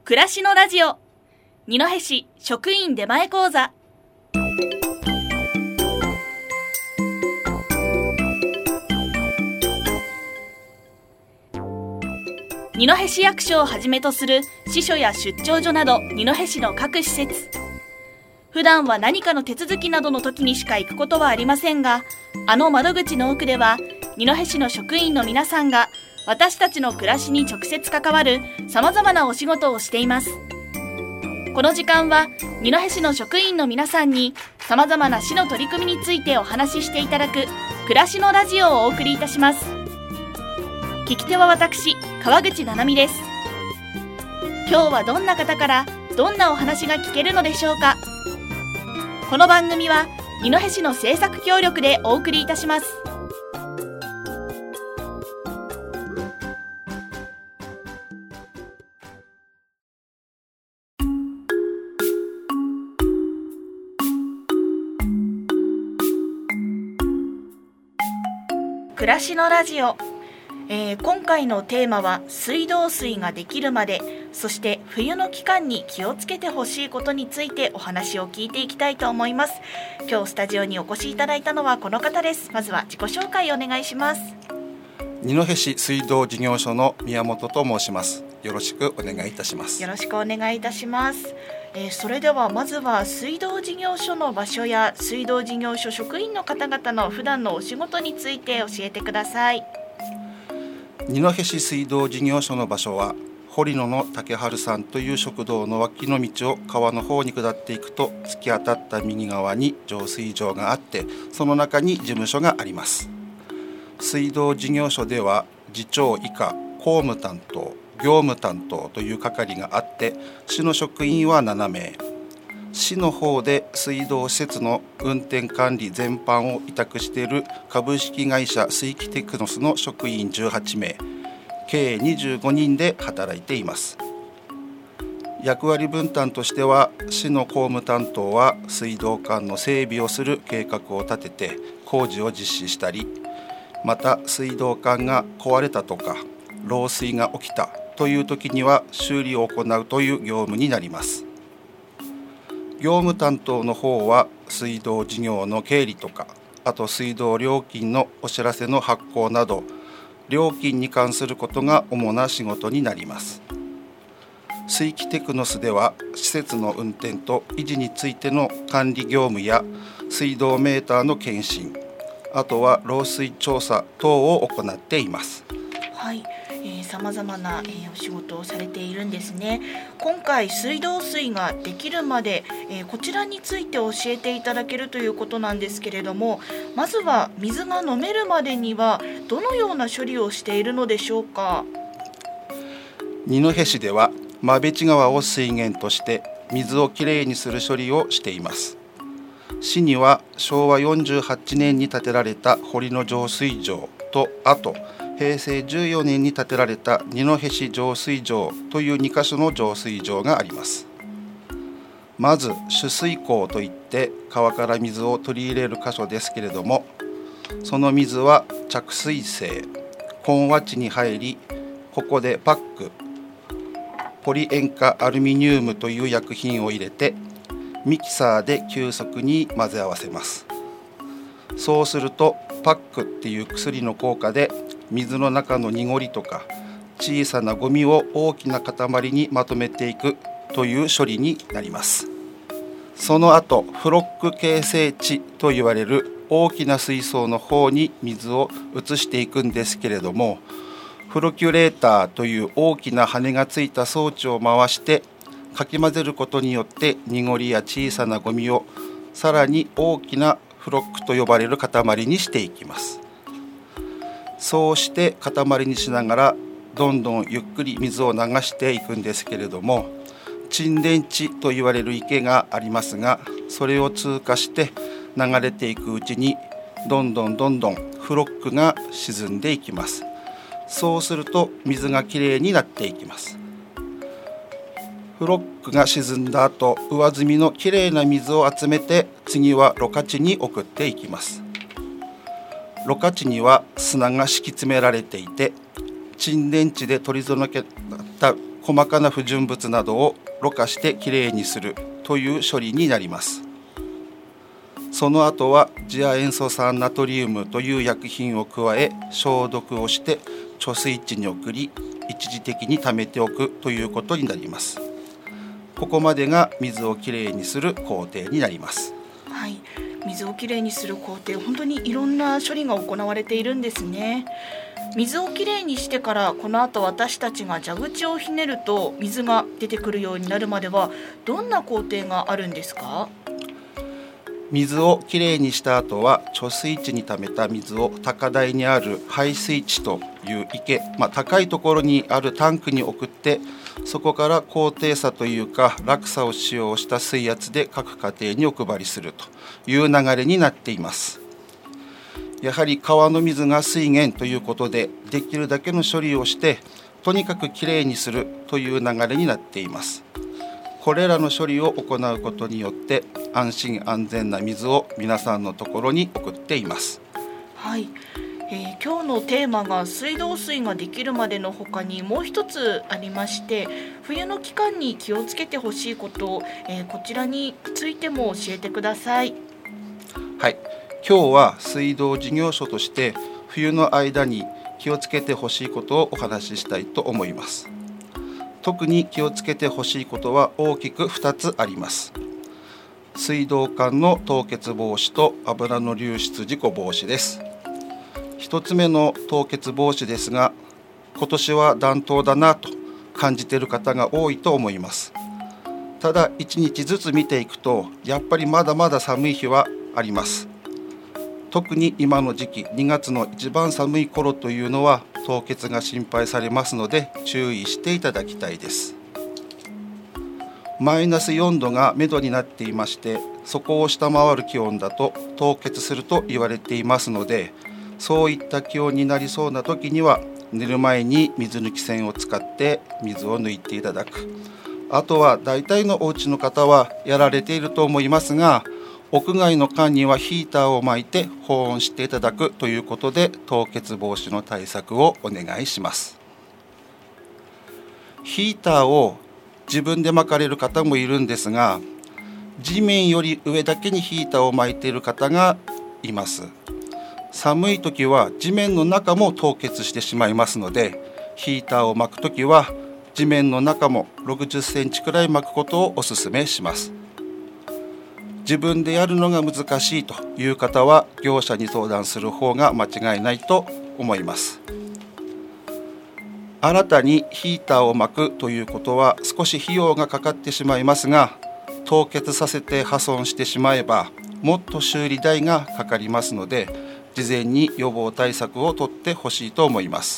暮らしのラジオ二戸市職員出前講座。二戸市役所をはじめとする支所や出張所など二戸市の各施設、普段は何かの手続きなどの時にしか行くことはありませんが、あの窓口の奥では二戸市の職員の皆さんが私たちの暮らしに直接関わるさまざまなお仕事をしています。この時間は二戸市の職員の皆さんにさまざまな市の取り組みについてお話ししていただく暮らしのラジオをお送りいたします。聞き手は私、川口七海です。今日はどんな方からどんなお話が聞けるのでしょうか。この番組は二戸市の制作協力でお送りいたします。暮らしのラジオ、今回のテーマは水道水ができるまで、そして冬の期間に気をつけてほしいことについてお話を聞いていきたいと思います。今日スタジオにお越しいただいたのはこの方です。まずは自己紹介をお願いします。 二戸市水道事業所の宮本と申します。よろしくお願いいたします。 よろしくお願いいたします。それではまずは水道事業所の場所や水道事業所職員の方々の普段のお仕事について教えてください。 二戸市水道事業所の場所は堀野の竹春さんという食堂の脇の道を川の方に下っていくと、突き当たった右側に浄水場があって、その中に事務所があります。水道事業所では次長以下公務担当、業務担当という係があって、市の職員は7名、市の方で水道施設の運転管理全般を委託している株式会社水気テクノスの職員18名、計25人で働いています。役割分担としては、市の公務担当は水道管の整備をする計画を立てて工事を実施したり、また水道管が壊れたとか漏水が起きたという時には修理を行うという業務になります。業務担当の方は水道事業の経理とか、あと水道料金のお知らせの発行など、料金に関することが主な仕事になります。水気テクノスでは施設の運転と維持についての管理業務や水道メーターの検診、あとは漏水調査等を行っています。 はい、さまざまな、お仕事をされているんですね。今回水道水ができるまで、こちらについて教えていただけるということなんですけれども、まずは水が飲めるまでにはどのような処理をしているのでしょうか。 二戸市では馬淵川を水源として水をきれいにする処理をしています。市には昭和48年に建てられた堀野浄水場と、あと平成14年に建てられた二戸市浄水場という2カ所の浄水場があります。まず取水口といって川から水を取り入れる箇所ですけれども、その水は着水性、混和地に入り、ここでパック、ポリ塩化アルミニウムという薬品を入れてミキサーで急速に混ぜ合わせます。そうするとパックっていう薬の効果で水の中の濁りとか小さなゴミを大きな塊にまとめていくという処理になります。その後フロック形成池といわれる大きな水槽の方に水を移していくんですけれども、フロキュレーターという大きな羽がついた装置を回してかき混ぜることによって濁りや小さなゴミをさらに大きなフロックと呼ばれる塊にしていきます。そうして塊にしながらどんどんゆっくり水を流していくんですけれども、沈殿池と言われる池がありますが、それを通過して流れていくうちにどんどんフロックが沈んでいきます。そうすると水がきれいになっていきます。フロックが沈んだ後、上澄みのきれいな水を集めて次はろ過池に送っていきます。ろ過池には砂が敷き詰められていて、沈殿池で取り除けた細かな不純物などをろ過してきれいにするという処理になります。その後は次亜塩素酸ナトリウムという薬品を加え消毒をして貯水池に送り一時的に溜めておくということになります。ここまでが水をきれいにする工程になります。 はい、水をきれいにする工程、本当にいろんな処理が行われているんですね。水をきれいにしてからこの後私たちが蛇口をひねると水が出てくるようになるまではどんな工程があるんですか？ 水をきれいにした後は貯水池に溜めた水を高台にある排水池という池、高いところにあるタンクに送ってそこから高低差というか落差を使用した水圧で各家庭にお配りするという流れになっています。やはり川の水が水源ということでできるだけの処理をしてとにかくきれいにするという流れになっています。これらの処理を行うことによって安心安全な水を皆さんのところに送っています。 はい、今日のテーマが水道水ができるまでの他にもう一つありまして、冬の期間に気をつけてほしいこと、こちらについても教えてください。 はい、今日は水道事業所として冬の間に気をつけてほしいことをお話ししたいと思います。特に気をつけてほしいことは大きく2つあります。水道管の凍結防止と油の流出事故防止です。1つ目の凍結防止ですが、今年は暖冬だなと感じている方が多いと思います。ただ1日ずつ見ていくとやっぱりまだまだ寒い日はあります。特に今の時期2月の一番寒い頃というのは凍結が心配されますので注意していただきたいです。マイナス4度が目処になっていまして、そこを下回る気温だと凍結すると言われていますので、そういった気温になりそうな時には寝る前に水抜き栓を使って水を抜いていただく。あとは大体のお家の方はやられていると思いますが、屋外の間にはヒーターを巻いて保温していただくということで凍結防止の対策をお願いします。ヒーターを自分で巻かれる方もいるんですが、地面より上だけにヒーターを巻いている方がいます。寒い時は地面の中も凍結してしまいますので、ヒーターを巻くときは地面の中も60センチくらい巻くことをお勧めします。自分でやるのが難しいという方は業者に相談する方が間違いないと思います。新たにヒーターを巻くということは少し費用がかかってしまいますが、凍結させて破損してしまえばもっと修理代がかかりますので、事前に予防対策をとってほしいと思います。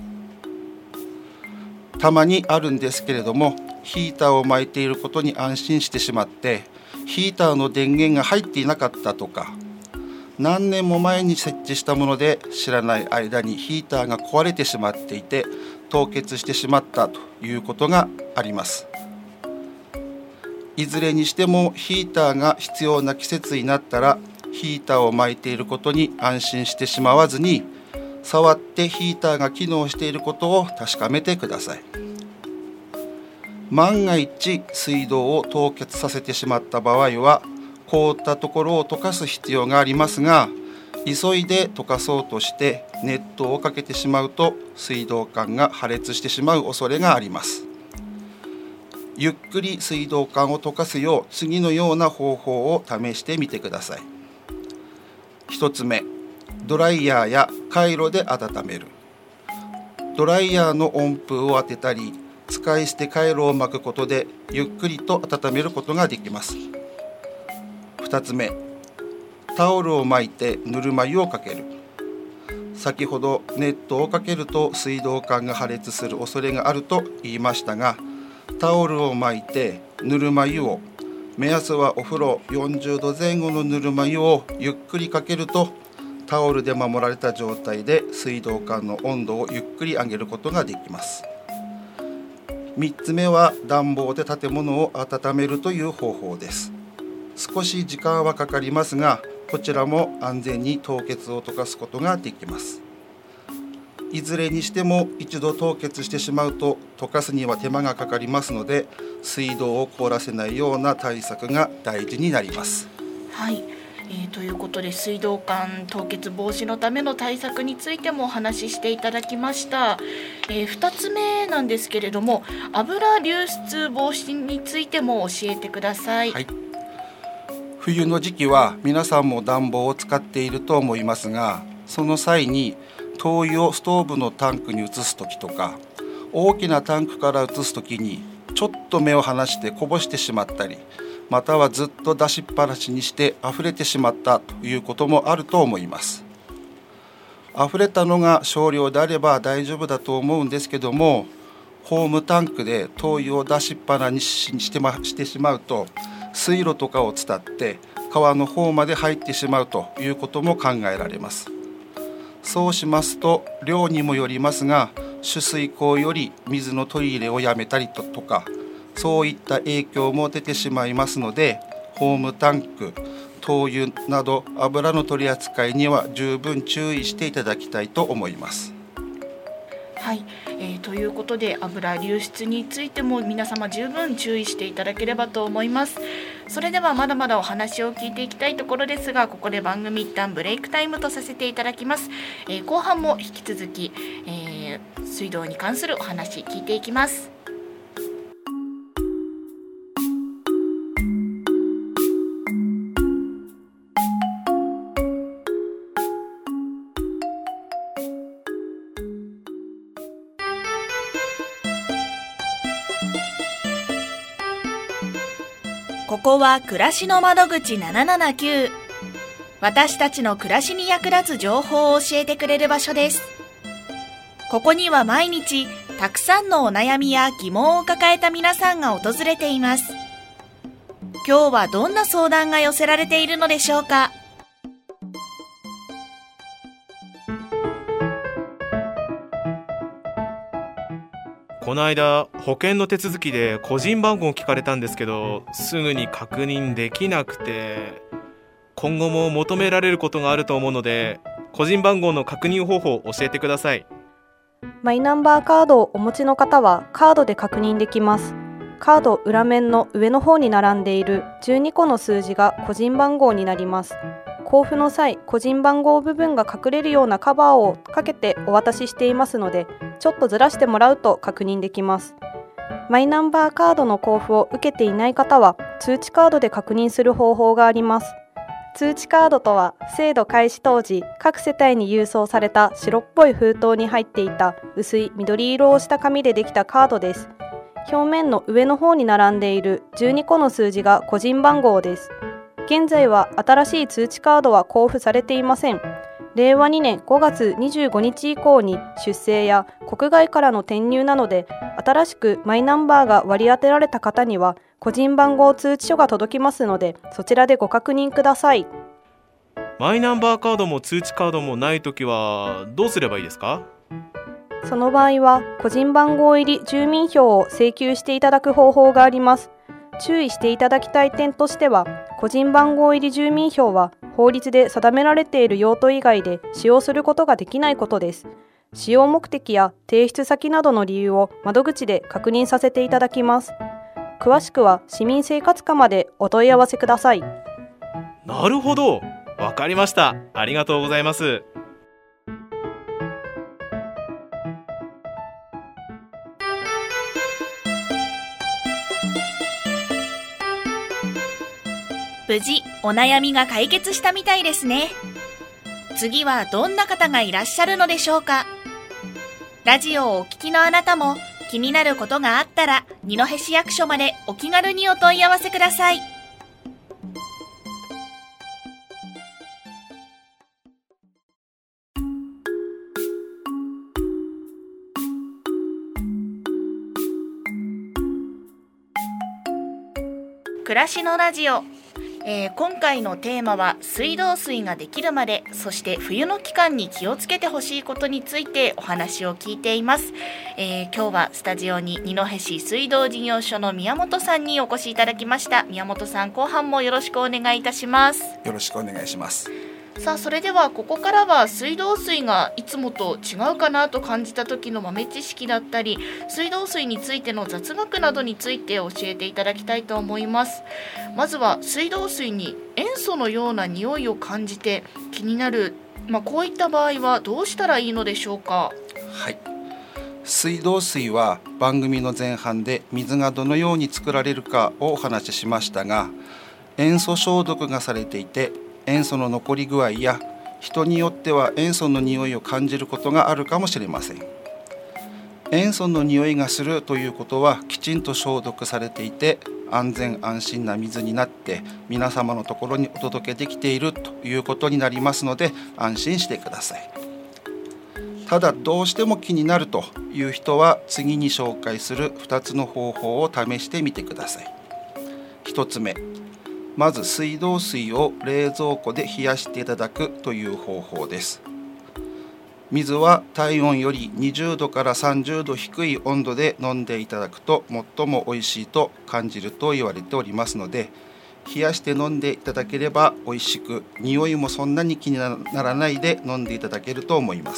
たまにあるんですけれども、ヒーターを巻いていることに安心してしまってヒーターの電源が入っていなかったとか、何年も前に設置したもので知らない間にヒーターが壊れてしまっていて凍結してしまったということがあります。いずれにしてもヒーターが必要な季節になったらヒーターを巻いていることに安心してしまわずに、触ってヒーターが機能していることを確かめてください。万が一水道を凍結させてしまった場合は凍ったところを溶かす必要がありますが、急いで溶かそうとして熱湯をかけてしまうと水道管が破裂してしまう恐れがあります。ゆっくり水道管を溶かすよう次のような方法を試してみてください。1つ目、ドライヤーやカイロで温める。ドライヤーの温風を当てたり使い捨てカイロを巻くことでゆっくりと温めることができます。2つ目、タオルを巻いてぬるま湯をかける。先ほど熱湯をかけると水道管が破裂する恐れがあると言いましたが、タオルを巻いてぬるま湯を、目安はお風呂40度前後のぬるま湯をゆっくりかけるとタオルで守られた状態で水道管の温度をゆっくり上げることができます。3つ目は暖房で建物を温めるという方法です。少し時間はかかりますが、こちらも安全に凍結を溶かすことができます。 いずれにしても一度凍結してしまうと溶かすには手間がかかりますので、水道を凍らせないような対策が大事になります。 はい、ということで水道管凍結防止のための対策についてもお話ししていただきました。2つ目なんですけれども、油流出防止についても教えてください。 はい、冬の時期は皆さんも暖房を使っていると思いますが、その際に灯油をストーブのタンクに移すときとか、大きなタンクから移すときにちょっと目を離してこぼしてしまったり、またはずっと出しっぱなしにして溢れてしまったということもあると思います。溢れたのが少量であれば大丈夫だと思うんですけども、ホームタンクで灯油を出しっぱなしにしてしまうと、水路とかを伝って川の方まで入ってしまうということも考えられます。そうしますと量にもよりますが、取水口より水の取り入れをやめたりとか、そういった影響も出てしまいますので、ホームタンク、灯油など油の取り扱いには十分注意していただきたいと思います。 はい、ということで油流出についても皆様十分注意していただければと思います。それではまだまだお話を聞いていきたいところですが、ここで番組一旦ブレイクタイムとさせていただきます。後半も引き続き、水道に関するお話聞いていきます。ここは暮らしの窓口779。私たちの暮らしに役立つ情報を教えてくれる場所です。ここには毎日たくさんのお悩みや疑問を抱えた皆さんが訪れています。今日はどんな相談が寄せられているのでしょうか。 この間保険の手続きで個人番号を聞かれたんですけど、すぐに確認できなくて、今後も求められることがあると思うので、個人番号の確認方法を教えてください。 マイナンバーカードをお持ちの方はカードで確認できます。カード裏面の上の方に並んでいる12個の数字が個人番号になります。交付の際、個人番号部分が隠れるようなカバーをかけてお渡ししていますので、ちょっとずらしてもらうと確認できます。マイナンバーカードの交付を受けていない方は、通知カードで確認する方法があります。通知カードとは、制度開始当時、各世帯に郵送された白っぽい封筒に入っていた薄い緑色をした紙でできたカードです。表面の上の方に並んでいる12個の数字が個人番号です。現在は新しい通知カードは交付されていません。令和2年5月25日以降に出生や国外からの転入などで新しくマイナンバーが割り当てられた方には個人番号通知書が届きますので、そちらでご確認ください。 マイナンバーカードも通知カードもないときはどうすればいいですか？ その場合は個人番号入り住民票を請求していただく方法があります。注意していただきたい点としては、個人番号入り住民票は法律で定められている用途以外で使用することができないことです。使用目的や提出先などの理由を窓口で確認させていただきます。詳しくは市民生活課までお問い合わせください。 なるほど、わかりました。ありがとうございます。 無事お悩みが解決したみたいですね。次はどんな方がいらっしゃるのでしょうか。ラジオをお聞きのあなたも気になることがあったら二戸市役所までお気軽にお問い合わせください。暮らしのラジオ、今回のテーマは水道水ができるまで、そして冬の期間に気をつけてほしいことについてお話を聞いています。今日はスタジオに二戸市水道事業所の宮本さんにお越しいただきました。宮本さん、後半もよろしくお願いいたします。 よろしくお願いします。 さあ、それではここからは水道水がいつもと違うかなと感じた時の豆知識だったり、水道水についての雑学などについて教えていただきたいと思います。まずは水道水に塩素のような匂いを感じて気になる、こういった場合はどうしたらいいのでしょうか？ はい、水道水は番組の前半で水がどのように作られるかをお話ししましたが、塩素消毒がされていて、塩素の残り具合や人によっては塩素の匂いを感じることがあるかもしれません。塩素の匂いがするということはきちんと消毒されていて、安全安心な水になって皆様のところにお届けできているということになりますので、安心してください。ただどうしても気になるという人は、次に紹介する2つの方法を試してみてください。1つ目、まず水道水を冷蔵庫で冷やしていただくという方法です。水は体温より20度から30度低い温度で飲んでいただくと最も美味しいと感じると言われておりますので、冷やして飲んでいただければ美味しく、匂いもそんなに気にならないで飲んでいただけると思います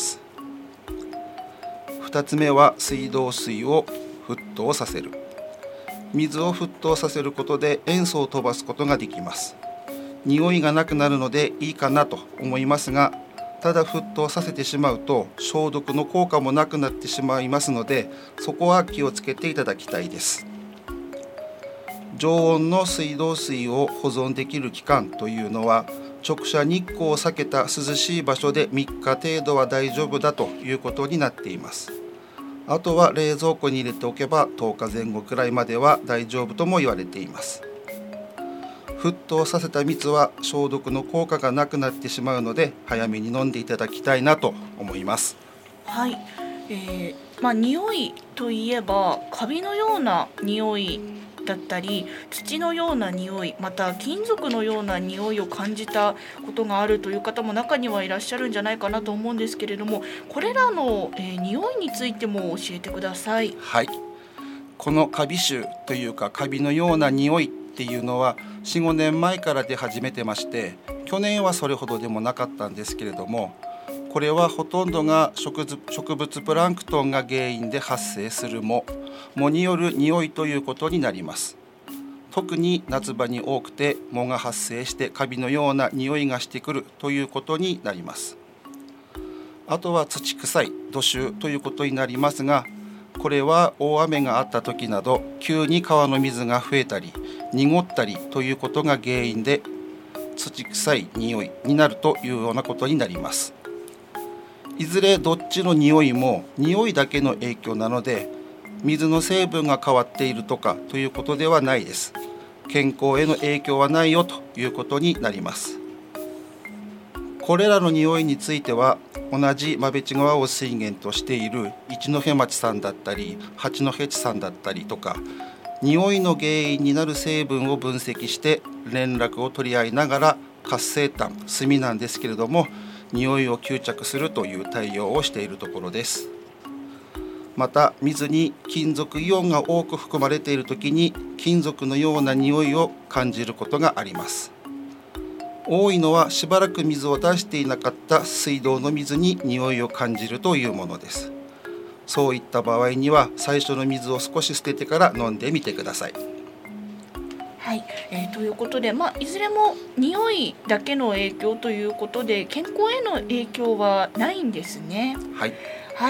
。2つ目は水道水を沸騰させる。水を沸騰させることで塩素を飛ばすことができます。匂いがなくなるのでいいかなと思いますが、ただ沸騰させてしまうと消毒の効果もなくなってしまいますので、そこは気をつけていただきたいです。常温の水道水を保存できる期間というのは、直射日光を避けた涼しい場所で3日程度は大丈夫だということになっています。あとは冷蔵庫に入れておけば10日前後くらいまでは大丈夫とも言われています。沸騰させた蜜は消毒の効果がなくなってしまうので、早めに飲んでいただきたいなと思います。 はい、匂いといえばカビのような匂いだったり、土のような匂い、また金属のような匂いを感じたことがあるという方も中にはいらっしゃるんじゃないかなと思うんですけれども、これらの、匂いについても教えてください。 はい、このカビ臭というかカビのような匂いっていうのは 4,5 年前から出始めてまして、去年はそれほどでもなかったんですけれども、これはほとんどが植物プランクトンが原因で発生する藻による匂いということになります。特に夏場に多くて藻が発生してカビのような匂いがしてくるということになります。あとは土臭い土臭ということになりますが、これは大雨があった時など急に川の水が増えたり濁ったりということが原因で土臭い匂いになるというようなことになります。いずれどっちの匂いも匂いだけの影響なので、水の成分が変わっているとかということではないです。健康への影響はないよということになります。これらの匂いについては、同じ馬淵川を水源としている一戸町さんだったり八戸地さんだったりとか、匂いの原因になる成分を分析して連絡を取り合いながら、活性炭、炭なんですけれども、匂いを吸着するという対応をしているところです。また水に金属イオンが多く含まれているときに金属のような匂いを感じることがあります。多いのはしばらく水を出していなかった水道の水に匂いを感じるというものです。そういった場合には最初の水を少し捨ててから飲んでみてください。 はい、ということで、いずれも匂いだけの影響ということで健康への影響はないんですね。 はい、 はい、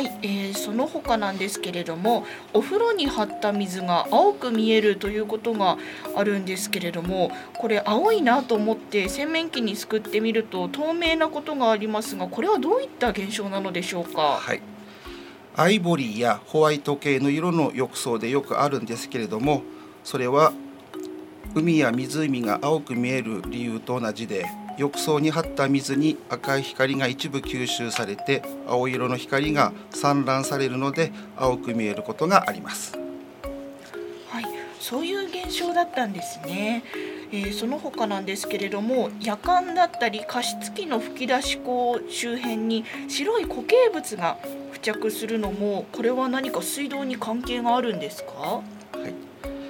その他なんですけれども、お風呂に張った水が青く見えるということがあるんですけれども、これ青いなと思って洗面器にすくってみると透明なことがありますが、これはどういった現象なのでしょうか？ はい、アイボリーやホワイト系の色の浴槽でよくあるんですけれども、それは海や湖が青く見える理由と同じで、浴槽に張った水に赤い光が一部吸収されて青色の光が散乱されるので青く見えることがあります。 はい、そういう現象だったんですね。その他なんですけれども、やかんだったり加湿器の吹き出し口周辺に白い固形物が付着するのも、これは何か水道に関係があるんですか？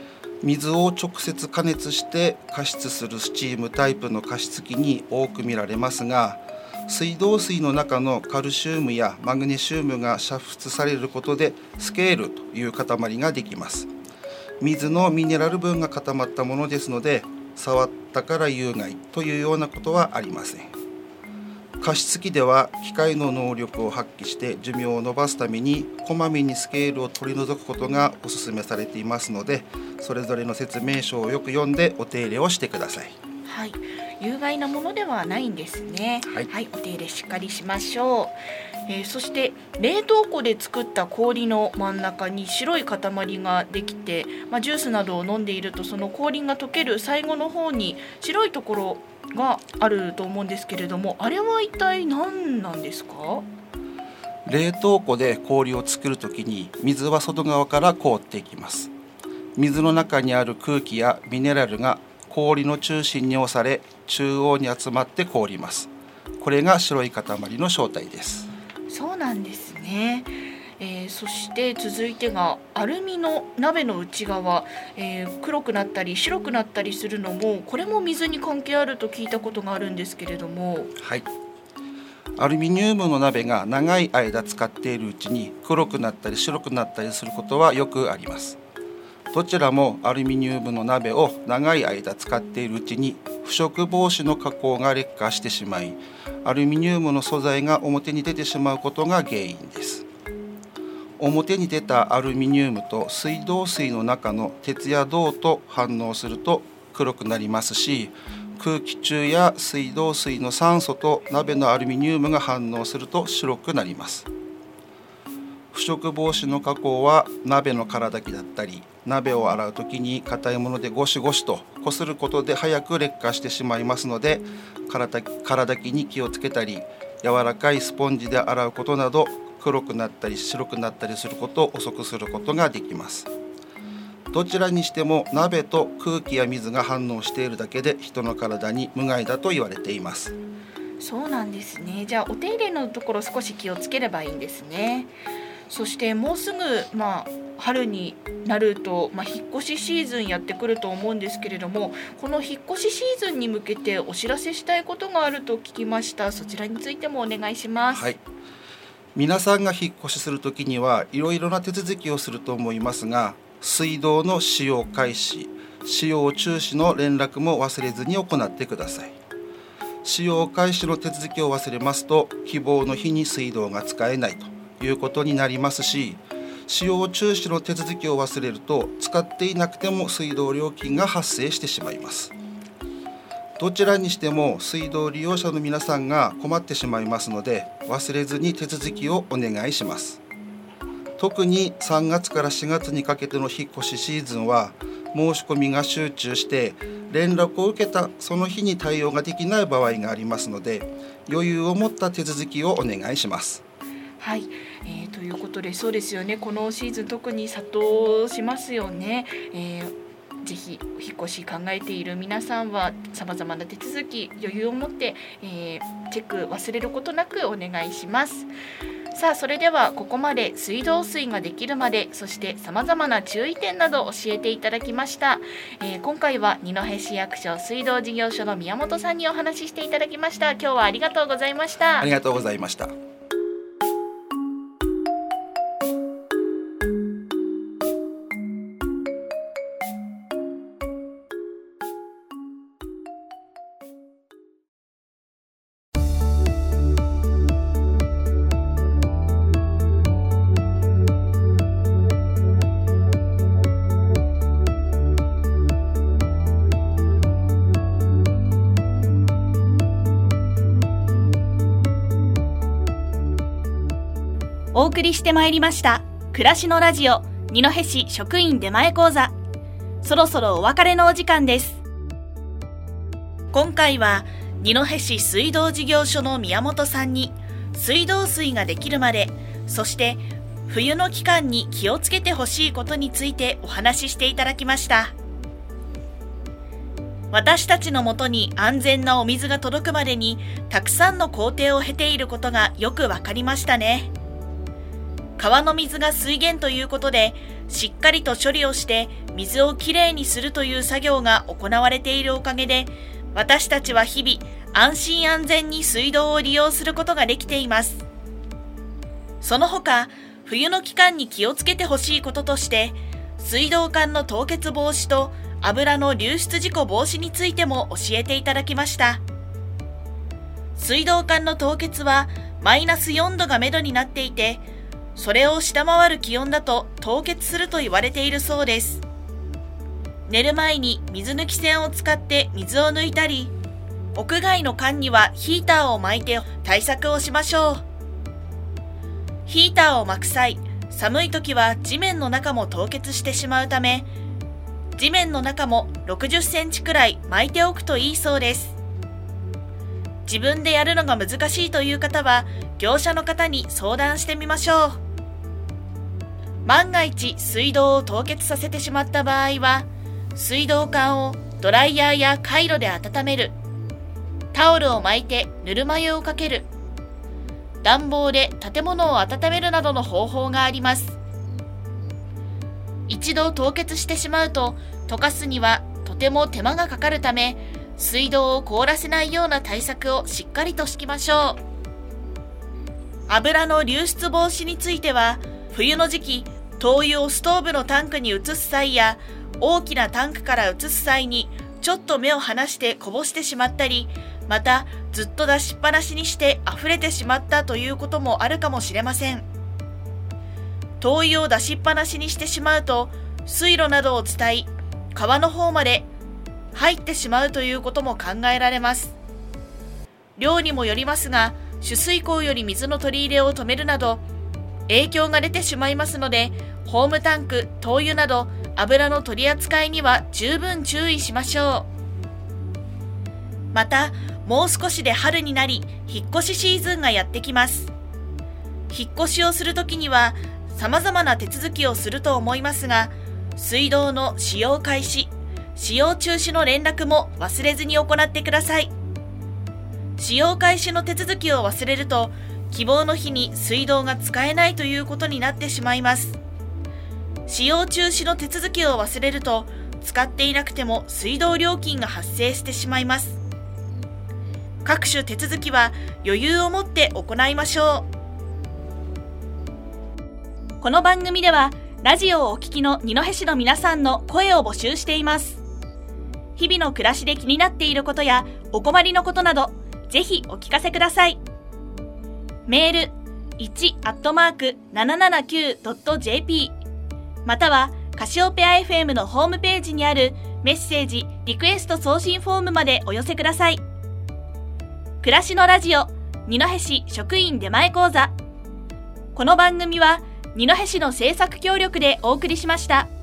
水を直接加熱して加湿するスチームタイプの加湿器に多く見られますが、水道水の中のカルシウムやマグネシウムが煮沸されることでスケールという塊ができます。水のミネラル分が固まったものですので、触ったから有害というようなことはありません。加湿器では機械の能力を発揮して寿命を延ばすためにこまめにスケールを取り除くことがお勧めされていますので、それぞれの説明書をよく読んでお手入れをしてください。 はい、有害なものではないんですね。はい、お手入れしっかりしましょう。そして冷凍庫で作った氷の真ん中に白い塊ができて、ジュースなどを飲んでいるとその氷が溶ける最後の方に白いところがあると思うんですけれども、あれは一体何なんですか？ 冷凍庫で氷を作るときに水は外側から凍っていきます。水の中にある空気やミネラルが氷の中心に押され中央に集まって凍ります。これが白い塊の正体です。 そうなんですね。そして続いてがアルミの鍋の内側、黒くなったり白くなったりするのも、これも水に関係あると聞いたことがあるんですけれども。 はい、アルミニウムの鍋が長い間使っているうちに黒くなったり白くなったりすることはよくあります。どちらもアルミニウムの鍋を長い間使っているうちに腐食防止の加工が劣化してしまい、アルミニウムの素材が表に出てしまうことが原因です。表に出たアルミニウムと水道水の中の鉄や銅と反応すると黒くなりますし、空気中や水道水の酸素と鍋のアルミニウムが反応すると白くなります。腐食防止の加工は鍋の空だきだったり、鍋を洗うときに硬いものでゴシゴシとこすることで早く劣化してしまいますので、空だきに気をつけたり、柔らかいスポンジで洗うことなど黒くなったり白くなったりすることを遅くすることができます。どちらにしても鍋と空気や水が反応しているだけで人の体に無害だと言われています。 そうなんですね。じゃあお手入れのところ少し気をつければいいんですね。そしてもうすぐ、春になると、引っ越しシーズンやってくると思うんですけれども、この引っ越しシーズンに向けてお知らせしたいことがあると聞きました。そちらについてもお願いします。 はい、皆さんが引っ越しするときにはいろいろな手続きをすると思いますが、水道の使用開始、使用中止の連絡も忘れずに行ってください。使用開始の手続きを忘れますと希望の日に水道が使えないということになりますし、使用中止の手続きを忘れると使っていなくても水道料金が発生してしまいます。どちらにしても水道利用者の皆さんが困ってしまいますので、忘れずに手続きをお願いします。特に3月から4月にかけての引っ越しシーズンは申し込みが集中して連絡を受けたその日に対応ができない場合がありますので、余裕を持った手続きをお願いします。 はい、ということでそうですよね。このシーズン特に殺到しますよね。ぜひ引っ越し考えている皆さんはさまざまな手続き余裕を持って、チェック忘れることなくお願いします。さあ、それではここまで水道水ができるまで、そしてさまざまな注意点などを教えていただきました。今回は二戸市役所水道事業所の宮本さんにお話ししていただきました。今日はありがとうございました。 ありがとうございました。 お送りしてまいりました暮らしのラジオ二戸市職員出前講座、そろそろお別れのお時間です。今回は二戸市水道事業所の宮本さんに水道水ができるまで、そして冬の期間に気をつけてほしいことについてお話ししていただきました。私たちのもとに安全なお水が届くまでにたくさんの工程を経ていることがよくわかりましたね。 川の水が水源ということで、しっかりと処理をして水をきれいにするという作業が行われているおかげで、私たちは日々安心安全に水道を利用することができています。その他、冬の期間に気をつけてほしいこととして、水道管の凍結防止と油の流出事故防止についても教えていただきました。水道管の凍結はマイナス4度がめどになっていて、それを下回る気温だと凍結すると言われているそうです。寝る前に水抜き栓を使って水を抜いたり、屋外の缶にはヒーターを巻いて対策をしましょう。ヒーターを巻く際、寒い時は地面の中も凍結してしまうため、地面の中も60センチくらい巻いておくといいそうです。自分でやるのが難しいという方は、業者の方に相談してみましょう。万が一水道を凍結させてしまった場合は、水道管をドライヤーやカイロで温める、タオルを巻いてぬるま湯をかける、暖房で建物を温めるなどの方法があります。一度凍結してしまうと、溶かすにはとても手間がかかるため、水道を凍らせないような対策をしっかりと敷きましょう。油の流出防止については、冬の時期、灯油をストーブのタンクに移す際や、大きなタンクから移す際にちょっと目を離してこぼしてしまったり、またずっと出しっぱなしにして溢れてしまったということもあるかもしれません。灯油を出しっぱなしにしてしまうと、水路などを伝い、川の方まで入ってしまうということも考えられます。量にもよりますが、取水口より水の取り入れを止めるなど影響が出てしまいますので、ホームタンク、灯油など油の取り扱いには十分注意しましょう。また、もう少しで春になり、引っ越しシーズンがやってきます。引っ越しをするときには様々な手続きをすると思いますが、水道の使用開始、使用中止の連絡も忘れずに行ってください。使用開始の手続きを忘れると、希望の日に水道が使えないということになってしまいます。使用中止の手続きを忘れると、使っていなくても水道料金が発生してしまいます。各種手続きは余裕を持って行いましょう。この番組では、ラジオをお聞きの二戸市の皆さんの声を募集しています。日々の暮らしで気になっていることやお困りのことなど、ぜひお聞かせください。メール 1@779.jp またはカシオペア FM のホームページにあるメッセージリクエスト送信フォームまでお寄せください。暮らしのラジオ二戸市職員出前講座。この番組は二戸市の制作協力でお送りしました。